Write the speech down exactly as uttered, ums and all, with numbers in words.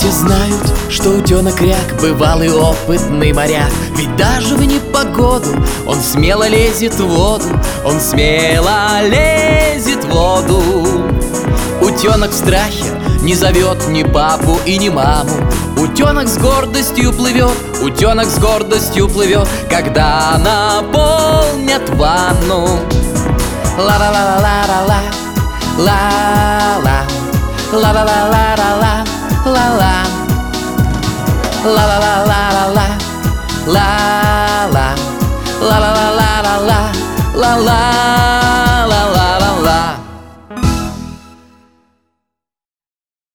Все знают, что утенок-ряк бывалый опытный моряк. Ведь даже в непогоду он смело лезет в воду, он смело лезет в воду. Утенок в страхе не зовет ни папу и ни маму. Утенок с гордостью плывет, утенок с гордостью плывет, когда наполнят ванну. Ла-ла-ла-ла-ла-ла, ла-ла, ла-ла-ла-ла-ла, ла-ла, ла-ла-ла-ла-ла, ла.